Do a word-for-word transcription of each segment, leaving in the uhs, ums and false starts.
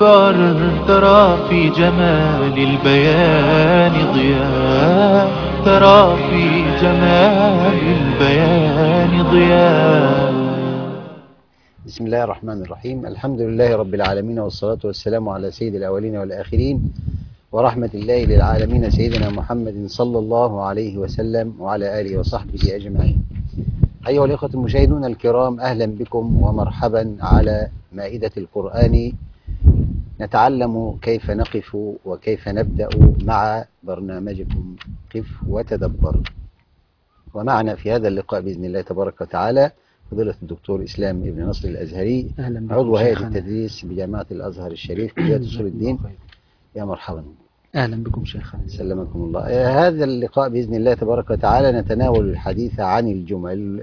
ترى في جمال البيان ضياء، ترى في جمال البيان ضياء. بسم الله الرحمن الرحيم. الحمد لله رب العالمين، والصلاة والسلام على سيد الأولين والآخرين ورحمة الله للعالمين سيدنا محمد صلى الله عليه وسلم وعلى آله وصحبه أجمعين. أيها الإخوة المشاهدون الكرام، أهلا بكم ومرحبا على مائدة القرآن. نتعلم كيف نقف وكيف نبدأ مع برنامجكم قف وتدبر. ومعنا في هذا اللقاء بإذن الله تبارك وتعالى فضيلة الدكتور إسلام ابن نصر الأزهري، عضو هيئة التدريس بجامعة الأزهر الشريف كلية أصول الدين. يا مرحبا. أهلا بكم شيخنا. سلمكم الله. هذا اللقاء بإذن الله تبارك وتعالى نتناول الحديث عن الجمل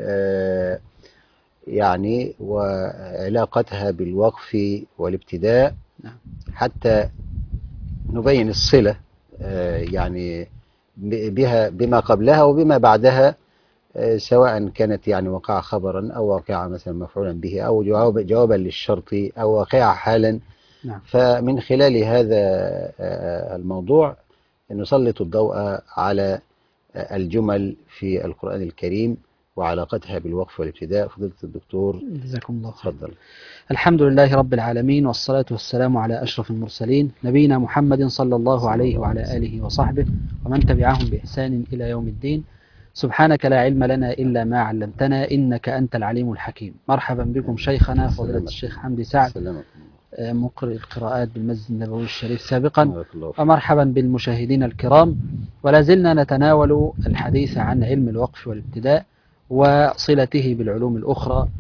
يعني وعلاقتها بالوقف والابتداء، حتى نبين الصلة يعني بها بما قبلها وبما بعدها، سواء كانت يعني واقعة خبرا أو واقعة مثلا مفعولا به أو جواب جوابا للشرط أو واقعة حالا. نعم. فمن خلال هذا الموضوع نسلط الضوء على الجمل في القرآن الكريم وعلاقتها بالوقف والابتداء. فضيلة الدكتور جزاكم الله خير. تفضل. الحمد لله رب العالمين، والصلاة والسلام على أشرف المرسلين نبينا محمد صلى الله عليه وعلى آله وصحبه ومن تبعهم بإحسان إلى يوم الدين. سبحانك لا علم لنا إلا ما علمتنا إنك أنت العليم الحكيم. مرحبا بكم شيخنا فضيلة الشيخ حمدي سعد، مقرئ القراءات بالمسجد النبوي الشريف سابقا، ومرحبا بالمشاهدين الكرام. ولا زلنا نتناول الحديث عن علم الوقف والابتداء وصلته بالعلوم الأخرى،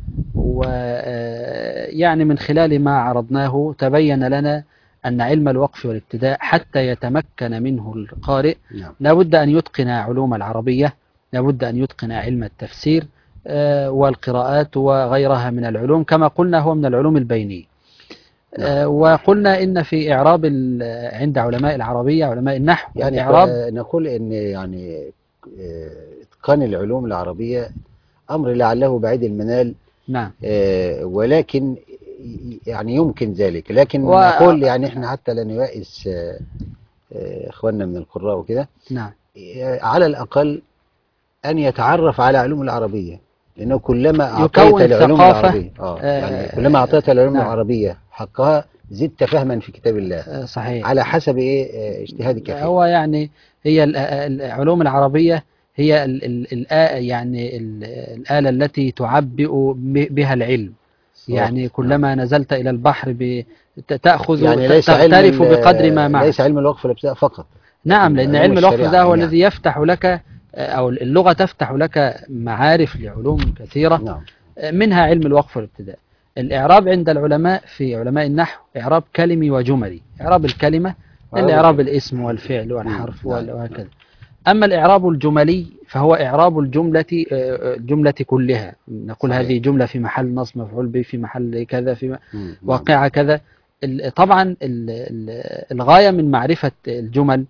ويعني من خلال ما عرضناه تبين لنا أن علم الوقف والابتداء حتى يتمكن منه القارئ لا بد أن يتقن علوم العربية، لا بد أن يتقن علم التفسير والقراءات وغيرها من العلوم، كما قلنا هو من العلوم البينية. وقلنا إن في إعراب عند علماء العربية علماء النحو يعني إعراب نقول إن يعني إتقان العلوم العربية أمر لعله بعيد المنال. نعم. ولكن يعني يمكن ذلك، لكن و... نقول يعني إحنا حتى لا نيأس إخواننا من القراء وكده. نعم. على الأقل أن يتعرف على علوم العربية، لأنه كلما أعطيت يكون العلوم ثقافة. العربية آه يعني كلما أعطيت العلوم نعم. العربية حقها زدت فهما في كتاب الله. صحيح. على حسب إيه اجتهادك فيه. هو يعني هي العلوم العربية هي ال ال ال يعني ال الآلة التي تعبئ بها العلم. يعني كلما نزلت إلى البحر تأخذ يعني ليس تغترف بقدر ما معك. ليس علم الوقف والابتداء فقط. نعم، لأن علم الوقف ده هو نعم. الذي يفتح لك، أو اللغة تفتح لك معارف لعلوم كثيرة. نعم. منها علم الوقف والابتداء. الإعراب عند العلماء في علماء النحو إعراب كلمي وجملي. إعراب الكلمة الإعراب الاسم والفعل والحرف وهكذا. أما الإعراب الجملي فهو إعراب الجملة الجملة كلها. نقول صحيح. هذه جملة في محل نصب مفعول به في محل كذا في واقعة كذا. طبعا الغاية من معرفة الجمل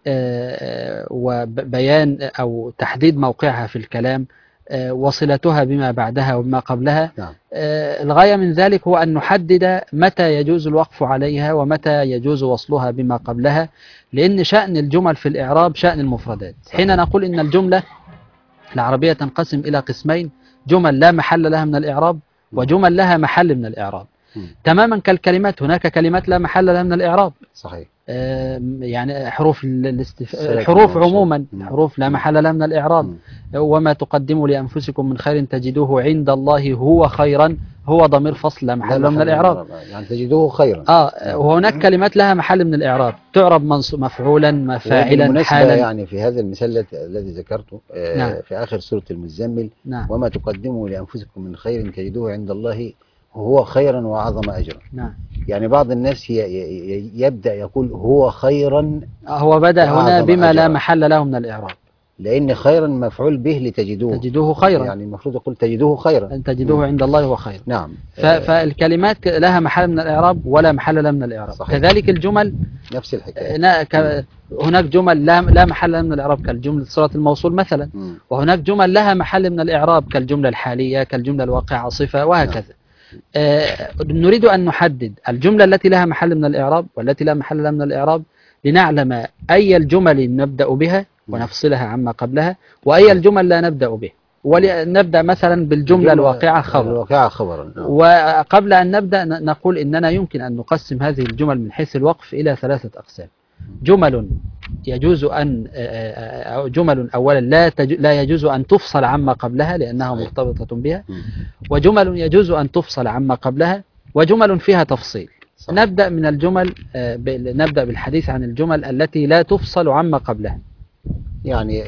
وبيان أو تحديد موقعها في الكلام وصلتها بما بعدها وبما قبلها. نعم. الغاية من ذلك هو أن نحدد متى يجوز الوقف عليها ومتى يجوز وصلها بما قبلها، لأن شأن الجمل في الإعراب شأن المفردات. حين نقول إن الجملة العربية تنقسم إلى قسمين: جمل لا محل لها من الإعراب وجمل لها محل من الإعراب. م. تماما كالكلمات، هناك كلمات لا محل لها من الإعراب. صحيح. يعني حروف الاستف... الحروف عموما حروف لا محل لها من الإعراب. وما تقدموا لأنفسكم من خير تجدوه عند الله هو خيرا، هو ضمير فصل لا محل له من الإعراب، يعني تجدوه خيرا. آه وهناك كلمات لها محل من الإعراب تعرب مفعولا فاعلا حالا. يعني في هذا المثال الذي ذكرته آه نعم. في آخر سورة المزمل. نعم. وما تقدموا لأنفسكم من خير تجدوه عند الله هو خيرا وأعظم أجرا. نعم. يعني بعض الناس يبدأ يقول هو خيرا، هو بدأ هنا بما لا محل له من الإعراب، لأن خيرا مفعول به لتجدوه، تجدوه خيرا، يعني المفروض يقول تجدوه خيرا، أن تجدوه عند الله هو خير. نعم. فالكلمات لها محل من الإعراب ولا محل لها من الإعراب. صحيح. كذلك الجمل نفس الحكاية. هناك جمل لا محل لها من الإعراب كالجملة صلة الموصول مثلا. م. وهناك جمل لها محل من الإعراب كالجملة الحالية كالجملة الواقعة صفة وهكذا. آه، نريد أن نحدد الجملة التي لها محل من الإعراب والتي لا محل لها من الإعراب، لنعلم أي الجمل نبدأ بها ونفصلها عما قبلها، وأي الجمل لا نبدأ به. ولنبدأ مثلا بالجملة الواقعة خبر. الواقعة خبرا. وقبل أن نبدأ نقول إننا يمكن أن نقسم هذه الجمل من حيث الوقف إلى ثلاثة أقسام. جمل يجوز أن أو جمل أولا لا لا يجوز أن تفصل عما قبلها لأنها مرتبطة بها، وجمل يجوز أن تفصل عما قبلها، وجمل فيها تفصيل. صحيح. نبدأ من الجمل نبدأ بالحديث عن الجمل التي لا تفصل عما قبلها. يعني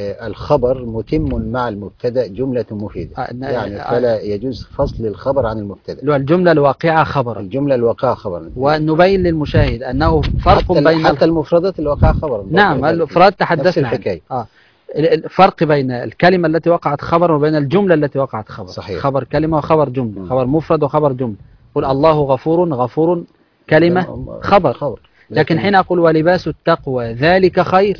الخبر متم مع المبتدا جملة مفيدة، آه يعني فلا يجوز فصل الخبر عن المبتدا. الجملة الواقعة خبرا. الجملة الواقعة خبرا. ونبين للمشاهد أنه فرق حتى بين حتى المفردات الواقعة خبرا. نعم الافراد تحدثنا عنه. آه. الفرق بين الكلمة التي وقعت خبر وبين الجملة التي وقعت خبر. صحيح. خبر كلمة وخبر جملة. م. خبر مفرد وخبر جملة. قل الله غفور، غفور كلمة خبر, خبر. لكن, لكن حين أقول ولباس التقوى ذلك خير،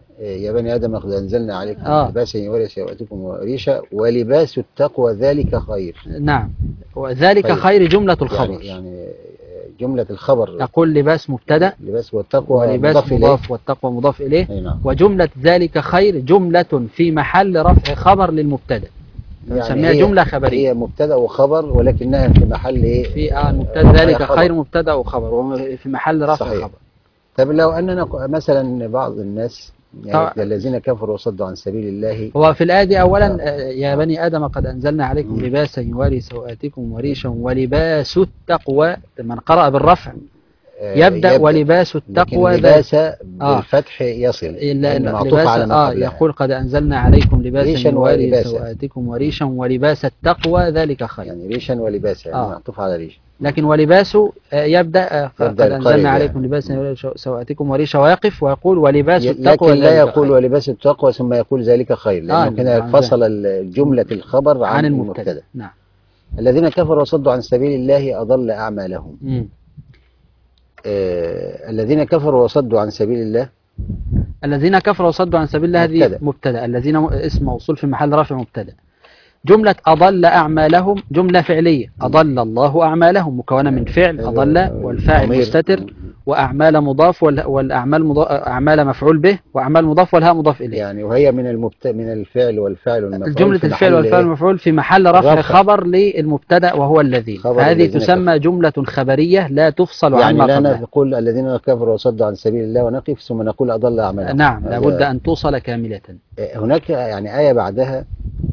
يا بني آدم قد أنزلنا عليكم آه. لباسا يوري سوءاتكم وريشا ولباس التقوى ذلك خير. نعم وذلك خير, خير جملة الخبر. يعني, يعني جملة الخبر أقول لباس مبتدأ، لباس والتقوى ولباس مضاف, مضاف والتقوى مضاف إليه. نعم. وجملة ذلك خير جملة في محل رفع خبر للمبتدأ، نسميها يعني جملة خبرية. هي مبتدأ وخبر ولكنها في محل إيه؟ في آه مبتدأ ذلك خير مبتدأ وخبر وفي محل رفع صحيح. خبر. طب لو أننا مثلا بعض الناس يعني الذين كفروا وصدوا عن سبيل الله، هو في الآية دي أولا آه. يا بني آدم قد أنزلنا عليكم م. لباسا يواري سوآتكم وريشا ولباس التقوى، من قرأ بالرفع يبدأ, يبدأ ولباس التقوى لباس بالفتح يصل إلا معطوف على ما قبلها. آه يقول قد أنزلنا عليكم لباسا يواري سوآتكم وريشا ولباس التقوى ذلك خير. يعني ريشا ولباس يعني آه. معطوف على ريشا. لكن ولباسه يبدأ قد أنزلنا عليكم لباسا يواري سوآتكم وريشا ويقف ويقول ولباس التقوى لكن لا يقول خير. ولباس التقوى ثم يقول ذلك خير، لأنه آه كده فصل جملة الخبر عن, عن المبتدأ. نعم. الذين كفروا وصدوا عن سبيل الله أضل أعمالهم. م. آه الذين كفروا وصدوا عن سبيل الله، الذين كفروا وصدوا عن سبيل الله هذه مبتدأ، الذين اسم موصول في محل رفع مبتدأ. جملة أضل أعمالهم جملة فعلية، أضل الله أعمالهم مكونة من فعل أضل والفاعل مستتر وأعمال مضاف والأعمال مضاف أعمال مفعول به وأعمال مضاف والهاء مضاف إليه. يعني وهي من المبت... من الفعل والفاعل والمفعول، جملة الفعل والفاعل والمفعول في محل رفع, رفع خبر للمبتدأ وهو الذين، فهذه تسمى جملة خبرية لا تفصل عن ما قبلها. يعني لا نقول الذين كفروا وصدوا عن سبيل الله ونقف ثم نقول أضل أعمالهم. نعم لابد أن توصل كاملة. هناك يعني آية بعدها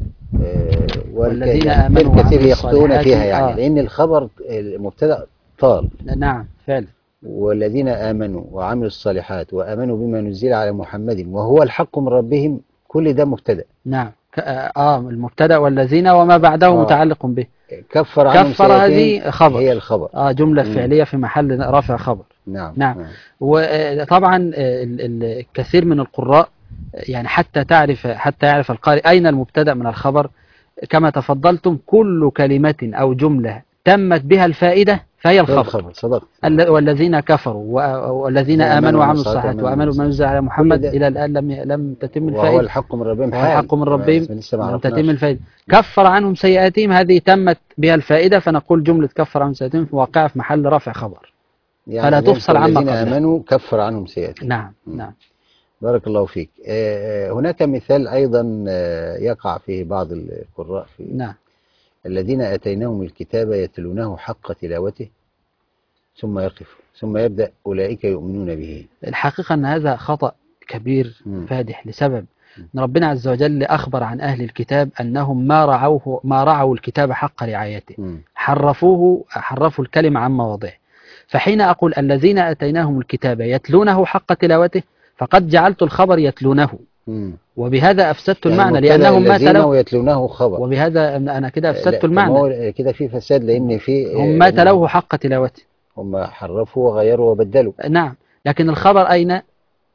والذين آمنوا كثير يخطئون فيها يعني آه. لأن الخبر المبتدأ طال. نعم فعلا. والذين آمنوا وعملوا الصالحات وآمنوا بما نزل على محمد وهو الحق من ربهم، كل ده مبتدأ. نعم آه المبتدأ والذين وما بعده آه. متعلق به. كفر عنهم كفر هذه خبر، هي الخبر آه جملة م. فعلية في محل رفع خبر. نعم. نعم. نعم. وطبعا الكثير من القراء يعني حتى تعرف حتى يعرف القارئ أين المبتدأ من الخبر، كما تفضلتم كل كلمة أو جملة تمت بها الفائدة فهي الخبر. صدقت. والذين كفروا والذين آمنوا وعملوا الصالحات وآمنوا بما نزل على محمد إلى الآن لم لم تتم الفائدة، وهو الحق من ربهم، الحق من ربهم لم تتم الفائدة. كفر عنهم سيئاتهم هذه تمت بها الفائدة، فنقول جملة كفر عنهم سيئاتهم واقعة في محل رفع خبر، يعني فلا تفصل عما قبلها. الذين آمنوا كفر عنهم سيئاتهم. نعم. نعم. بارك الله فيك. هناك مثال أيضا يقع فيه بعض القراء في نعم. الذين آتيناهم الكتاب يتلونه حق تلاوته ثم يقف ثم يبدأ أولئك يؤمنون به. الحقيقة أن هذا خطأ كبير م. فادح، لسبب أن ربنا عز وجل أخبر عن أهل الكتاب أنهم ما رعوه ما رعوا الكتاب حق رعايته، م. حرفوه حرفوا الكلمة عن مواضعه. فحين أقول الذين آتيناهم الكتاب يتلونه حق تلاوته فقد جعلت الخبر يتلونه، م. وبهذا أفسدت يعني المعنى، لأنهم ما تلوه يتلونه خبر، وبهذا أنا كده أفسدت المعنى. كده في فساد، لأن في هم ما تلوه حق تلاوته، هم حرفوا وغيروا وبدلوا. نعم. لكن الخبر أين؟ آه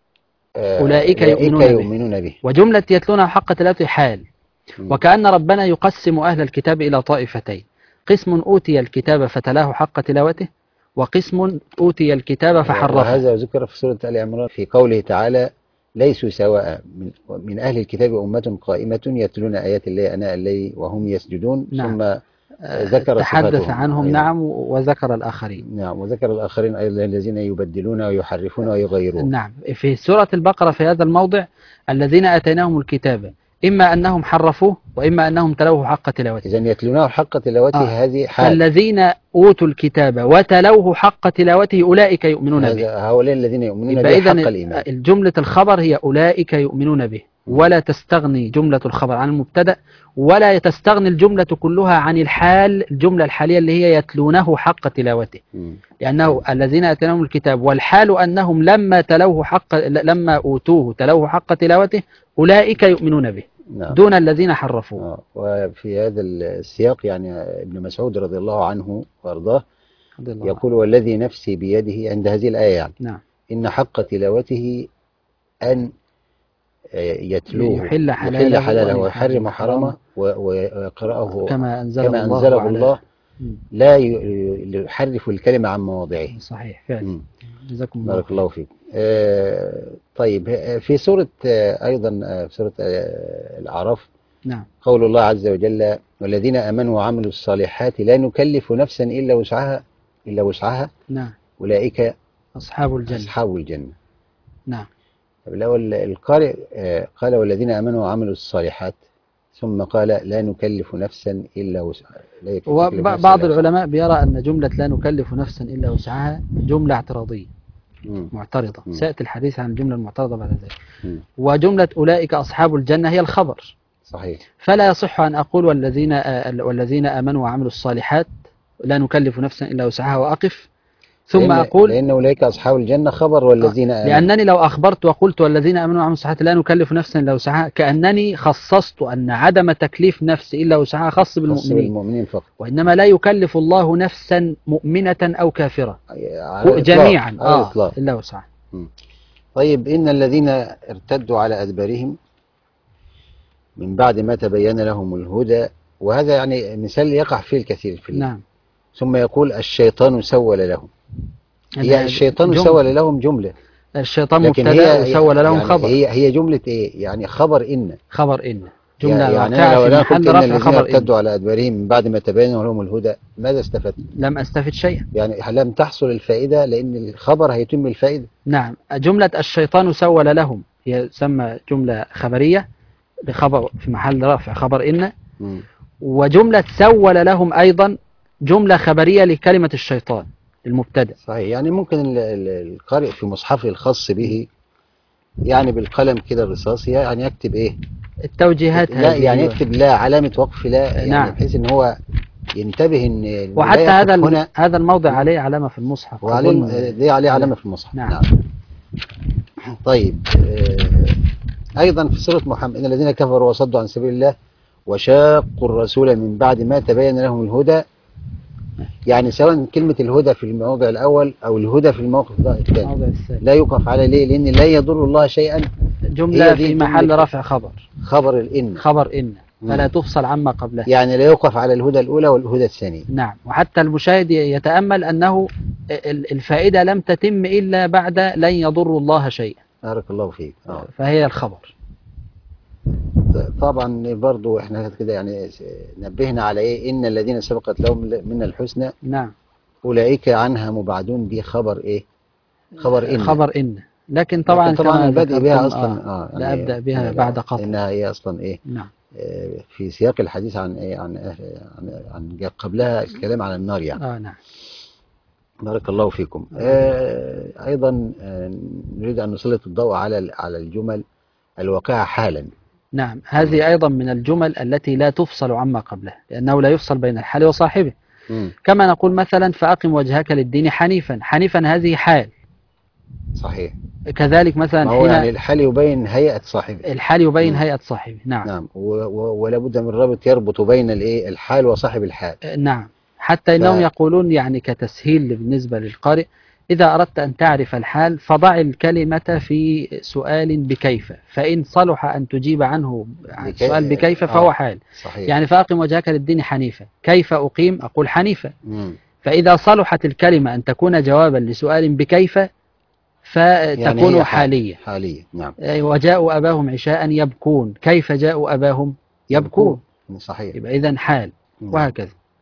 أولئك يؤمنون, يؤمنون به. به. وجملة يتلونه حق تلاوته حال. م. وكأن ربنا يقسم أهل الكتاب إلى طائفتين، قسم أوتي الكتاب فتلاه حق تلاوته، وقسم أوتي الكتاب فحرفه. وهذا ذكر في سورة آل عمران في قوله تعالى ليسوا سواء من, من أهل الكتاب أمة قائمة يتلون آيات الله آناء الليل وهم يسجدون. نعم. ثم ذكر تحدث صفاتهم. عنهم أيضا. نعم، وذكر الآخرين. نعم، وذكر الآخرين أيضا الذين يبدلون ويحرفون ويغيرون. نعم. في سورة البقرة في هذا الموضع الذين آتيناهم الكتاب إما أنهم حرفوه وإما أنهم تلوه حق تلاوته. إذن يتلونه حق تلوته آه. هذه حال. فالذين أوتوا الكتاب وتلوه حق تلاوته أولئك يؤمنون به. هؤلاء الذين يؤمنون به إذن حق الإيمان. الجملة الخبر هي أولئك يؤمنون به، ولا تستغني جملة الخبر عن المبتدأ، ولا تستغني الجملة كلها عن الحال، الجملة الحالية اللي هي يتلونه حق تلاوته. م. لأنه الذين آتيناهم الكتاب والحال أنهم لما تلوه حق لما أوتوه تلوه حق تلاوته أولئك يؤمنون به. نعم. دون الذين حرفوه. آه. وفي هذا السياق يعني ابن مسعود رضي الله عنه وارضاه يقول والذي نفسي بيده عند هذه الآية يعني نعم. إن حق تلاوته أن يتلوه يحل حلاله, حلاله ويحرم حرامه ويقرأه كما أنزله كما الله, أنزله الله مم. لا يحرف الكلمة عن مواضعه. صحيح فعلا. جزاكم الله. بارك الله فيك. آه طيب في سورة آه أيضا آه في سورة آه الأعراف نعم. قول الله عز وجل والذين آمنوا وعملوا الصالحات لا نكلف نفسا إلا وسعها إلا وسعها نعم. أولئك أصحاب الجنة أصحاب الجنة. نعم. الأول القارئ آه قال والذين آمنوا وعملوا الصالحات ثم قال لا نكلف نفسا إلا وسعها. وبعض العلماء بيرى أن جملة لا نكلف نفسا إلا وسعها جملة اعتراضية مم. معترضة. مم. سيأتي الحديث عن الجملة المعترضة بعد ذلك. مم. وجملة أولئك أصحاب الجنة هي الخبر. صحيح. فلا يصح أن أقول والذين والذين آمنوا وعملوا الصالحات لا نكلف نفسا إلا وسعها وأقف ثم لأن أقول لأن أولئك أصحاب الجنة خبر والذين آمنوا. لأنني لو أخبرت وقلت والذين آمنوا وعملوا الصالحات لا نكلف نفسا إلا وسعها كأنني خصصت أن عدم تكليف نفس إلا وسعها خاص بالمؤمنين. بالمؤمنين فقط. وإنما لا يكلف الله نفسا مؤمنة أو كافرة جميعا آه إلا وسعها. طيب إن الذين ارتدوا على أدبارهم من بعد ما تبين لهم الهدى، وهذا يعني مثال يقع فيه الكثير في الله. نعم. ثم يقول الشيطان سول لهم. هي الشيطان سول لهم جملة، الشيطان مبتدا وسول لهم يعني خبر. هي هي جملة إيه؟ يعني خبر إن خبر إن جملة يعني واقعة لو في أنا محل قلت إن رفع الذين خبر ارتدوا إن. على أدبارهم من بعد ما تبين لهم الهدى ماذا استفدت؟ لم أستفد شيئا. يعني لم تحصل الفائدة لأن الخبر هيتم الفائدة. نعم. جملة الشيطان سول لهم هي تسمى جملة خبرية بخبر في محل رفع خبر إن. م. وجملة سول لهم أيضا جملة خبرية لكلمة الشيطان المبتدأ. صحيح. يعني ممكن القارئ في مصحفه الخاص به يعني بالقلم كده الرصاصي يعني يكتب إيه؟ التوجيهات لا هذه يعني يكتب لا علامة وقف لا يعني نعم. بحيث إن هو ينتبه إن وحتى هذا هنا هذا الموضع عليه علامة في المصحف. وعليه دي عليه علامة في المصحف. نعم. نعم. طيب أيضا في سورة محمد إن الذين كفروا وصدوا عن سبيل الله وشاقوا الرسول من بعد ما تبين لهم الهدى، يعني سواء كلمة الهدى في الموضع الأول أو الهدى في الموقف الثاني لا يوقف على ليه؟ لأن لا يضر الله شيئا. جملة في محل رفع خبر خبر الإن خبر إن فلا تفصل عما قبلها، يعني لا يوقف على الهدى الأولى والهدى الثانية. نعم. وحتى المشاهد يتأمل أنه الفائدة لم تتم إلا بعد لن يضر الله شيئا. بارك الله فيك. آه. فهي الخبر. طبعا برضو احنا كده يعني نبهنا على ايه ان الذين سبقت لهم من الحسنى نعم اولئك عنها مبعدون. دي خبر ايه؟ خبر ان خبر ان لكن طبعا لكن طبعا البدء بها اصلا اه, آه لا ابدا بها بعد قطع انها هي اصلا ايه؟ نعم. آه في سياق الحديث عن ايه عن عن, عن قبلها الكلام على النار يعني. اه نعم. بارك الله فيكم. آه ايضا آه نريد ان نسلط الضوء على على الجمل الواقعة حالا. نعم. هذه أيضا من الجمل التي لا تفصل عما قبلها لأنه لا يفصل بين الحال وصاحبه. م. كما نقول مثلا فأقم وجهك للدين حنيفا. حنيفا هذه حال. صحيح. كذلك مثلا هو يعني الحال يبين هيئة صاحبه. الحال يبين م. هيئة صاحبه. نعم. نعم. ولا بد من رابط يربط بين الايه الحال وصاحب الحال. نعم. حتى إنهم ف... يقولون يعني كتسهيل بالنسبة للقارئ إذا أردت أن تعرف الحال فضع الكلمة في سؤال بكيف، فإن صلح أن تجيب عنه عن سؤال بكيف فهو آه. حال. صحيح. يعني فأقم وجهك للدين حنيفة. كيف أقيم؟ أقول حنيفة. مم. فإذا صلحت الكلمة أن تكون جوابا لسؤال بكيف فتكون يعني حالية. حالية. نعم. وجاءوا أباهم عشاء يبكون. كيف جاءوا أباهم؟ يبكون. صحيح. يبقى إذن حال. مم. وهكذا.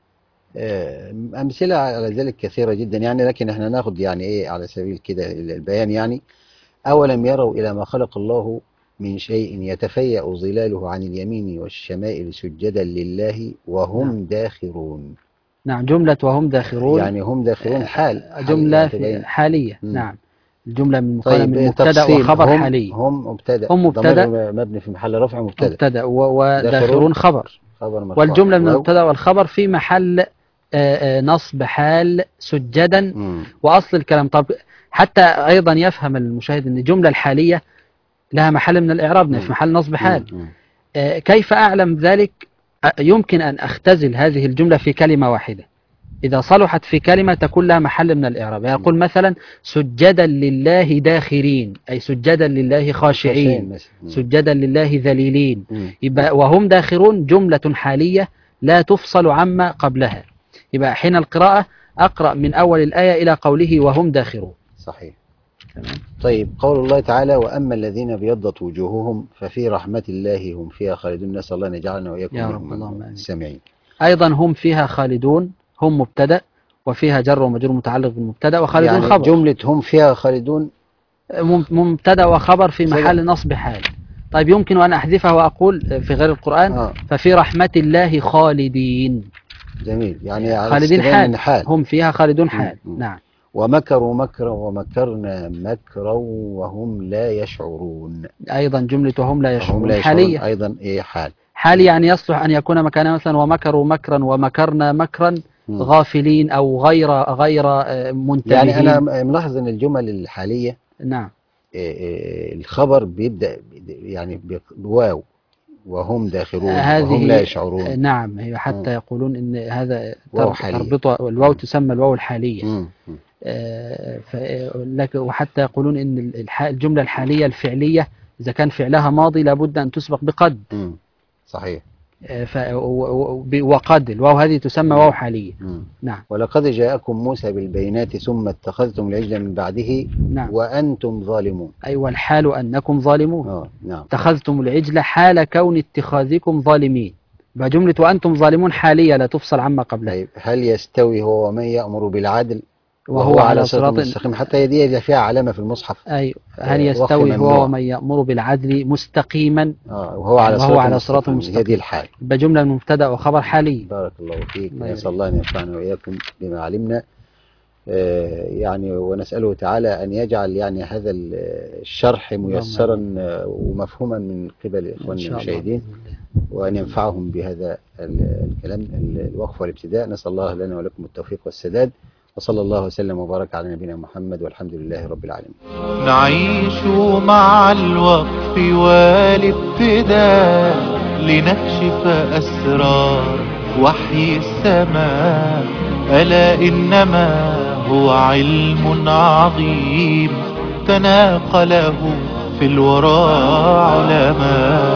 آه، أمثلة على ذلك كثيرة جدا يعني، لكن احنا ناخد يعني ايه على سبيل كده البيان يعني. أولم يروا إلى ما خلق الله من شيء يتفيأ ظلاله عن اليمين والشمائل سجدا لله نعم وهم داخرون. نعم. جملة وهم داخرون يعني هم داخرون حال آه، حال يعني جملة في تبين. حالية. مم. نعم. الجملة من مكونة من طيب مبتدأ تفصيل، وخبر هم حالية. هم مبتدأ، هم ضمير مبتدأ مبني في محل رفع مبتدأ. مبتدأ و- داخرون وداخرون خبر. خبر مرفوع والجملة من واو. المبتدأ والخبر في محل آه، آه، نصب حال سجدا. مم. وأصل الكلام طب حتى أيضا يفهم المشاهد أن الجملة الحالية لها محل من الإعراب في مم. محل نصب حال. مم. مم. آه، كيف أعلم ذلك؟ آه، يمكن أن أختزل هذه الجملة في كلمة واحدة. إذا صلحت في كلمة تكون لها محل من الإعراب. يعني يقول مثلا سجدا لله داخرين، أي سجدا لله خاشعين، مثلا. مم. سجدا لله ذليلين. مم. يبقى وهم داخرون جملة حالية لا تفصل عما قبلها. يبقى حين القراءة أقرأ من أول الآية إلى قوله وهم داخرون. صحيح. طيب قول الله تعالى وأما الذين ابيضت وجوههم ففي رحمة الله هم فيها خالدون. نسأل الله أن يجعلنا وإياكم يا رب منهم اللهم آمين. السامعين. أيضا هم فيها خالدون، هم مبتدأ وفيها جر ومجرور متعلق بالمبتدأ، وخالدون يعني خبر. جملة هم فيها خالدون مم- مبتدأ وخبر في مبتدأ. محل نصب حال. طيب يمكن أن أحذفه وأقول في غير القرآن آه. ففي رحمة الله خالدين. جميل، يعني على خالدين استبان حال. من حال. هم فيها خالدون حال. مم. نعم. ومكروا مكرا ومكرنا مكرا وهم لا يشعرون. أيضا جملة وهم لا وهم يشعرون لا يشعرون حالية. أيضا إيه حال. حال يعني يصلح أن يكون مكانها مثلا ومكروا مكرا ومكرنا مكرا مم. غافلين أو غير غير آه، منتبهين. يعني أنا ملاحظ أن الجمل الحالية نعم إيه إيه الخبر بيبدأ يعني بواو وهم داخرون هذه وهم لا يشعرون. نعم هي حتى مم. يقولون ان هذا واو تر- حالية. تربط الواو تسمى الواو الحالية. مم. مم. آه، ف- لك- وحتى يقولون ان الح- الجملة الحالية الفعلية إذا كان فعلها ماضي لابد أن تسبق بقد. مم. صحيح. آه، ف- و- و- ب- وقد الواو هذه تسمى واو حالية. مم. نعم ولقد جاءكم موسى بالبينات ثم اتخذتم العجل من بعده نعم. وأنتم ظالمون. أي والحال أنكم ظالمون. آه. نعم. اتخذتم العجل حال كون اتخاذكم ظالمين. بجملة وأنتم ظالمون حالية لا تفصل عما قبلها. طيب هل يستوي هو ومن يأمر بالعدل وهو على صراط مستقيم؟ حتى هي دي اللي فيها علامة في المصحف. أي هل آه، يستوي وخ هو ممنوع. ومن يأمر بالعدل مستقيما آه. وهو على وهو صراط على صراط مستقيم. مستقيم. هي دي الحال. بجملة مبتدأ وخبر حالي. بارك الله فيك. الله نسأل الله أن ينفعنا وإياكم بما علمنا. آه، يعني ونسأله تعالى أن يجعل يعني هذا الشرح ميسرا آه، ومفهوما من قبل إن إخواننا شاء الله المشاهدين، بإذن الله. وأن ينفعهم بهذا ال- الكلام الوقف والابتداء. نسأل الله لنا ولكم التوفيق والسداد، وصلى الله وسلم وبارك على نبينا محمد والحمد لله رب العالمين. نعيش مع الوقف والابتداء لنكشف أسرار وحي السماء. ألا إنما هو علم عظيم تناقله في الورى علماء.